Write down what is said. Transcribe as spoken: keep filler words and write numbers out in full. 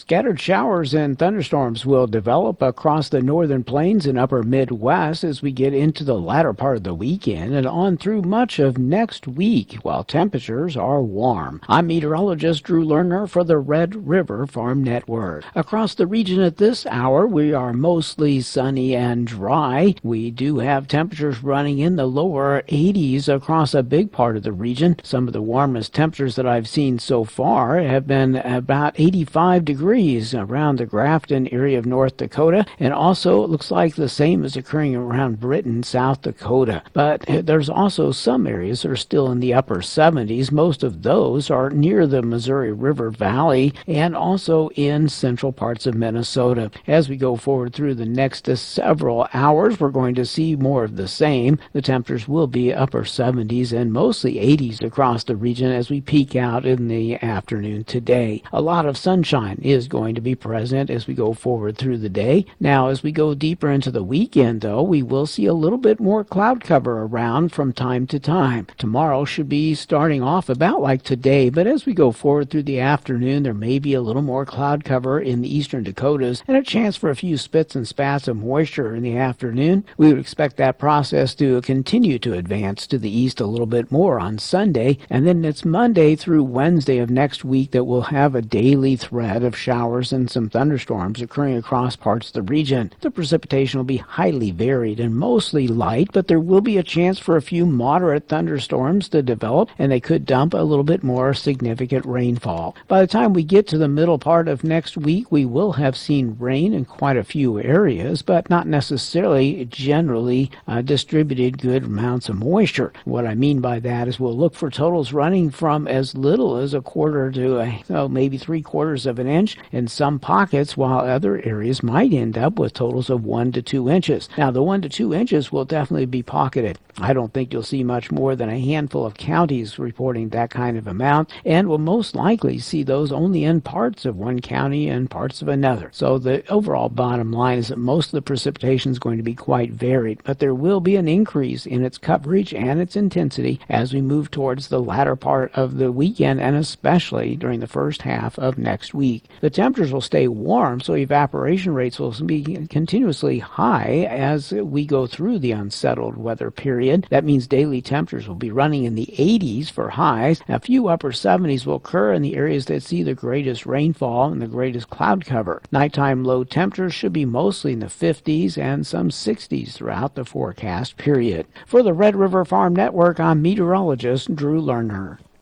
Scattered showers and thunderstorms will develop across the northern plains and upper Midwest as we get into the latter part of the weekend and on through much of next week, while temperatures are warm. I'm meteorologist Drew Lerner for the Red River Farm Network. Across the region at this hour, we are mostly sunny and dry. We do have temperatures running in the lower eighties across a big part of the region. Some of the warmest temperatures that I've seen so far have been about eighty-five degrees around the Grafton area of North Dakota, and also it looks like the same is occurring around Britain, South Dakota. But there's also some areas that are still in the upper seventies. Most of those are near the Missouri River Valley and also in central parts of Minnesota. As we go forward through the next several hours, we're going to see more of the same. The temperatures will be upper seventies and mostly eighties across the region as we peak out in the afternoon today. A lot of sunshine is going to be present as we go forward through the day. Now, as we go deeper into the weekend, though, we will see a little bit more cloud cover around from time to time. Tomorrow should be starting off about like today, but as we go forward through the afternoon, there may be a little more cloud cover in the eastern Dakotas and a chance for a few spits and spats of moisture in the afternoon. We would expect that process to continue to advance to the east a little bit more on Sunday, and then it's Monday through Wednesday of next week that we'll have a daily threat of showers and some thunderstorms occurring across parts of the region. The precipitation will be highly varied and mostly light, but there will be a chance for a few moderate thunderstorms to develop, and they could dump a little bit more significant rainfall. By the time we get to the middle part of next week, we will have seen rain in quite a few areas, but not necessarily generally uh, distributed good amounts of moisture. What I mean by that is we'll look for totals running from as little as a quarter to a, oh, maybe three quarters of an inch in some pockets, while other areas might end up with totals of one to two inches. Now, the one to two inches will definitely be pocketed. I don't think you'll see much more than a handful of counties reporting that kind of amount, and will most likely see those only in parts of one county and parts of another. So the overall bottom line is that most of the precipitation is going to be quite varied, but there will be an increase in its coverage and its intensity as we move towards the latter part of the weekend, and especially during the first half of next week. The temperatures will stay warm, so evaporation rates will be continuously high as we go through the unsettled weather period. That means daily temperatures will be running in the eighties for highs. A few upper seventies will occur in the areas that see the greatest rainfall and the greatest cloud cover. Nighttime low temperatures should be mostly in the fifties and some sixties throughout the forecast period. For the Red River Farm Network, I'm meteorologist Drew Lerner.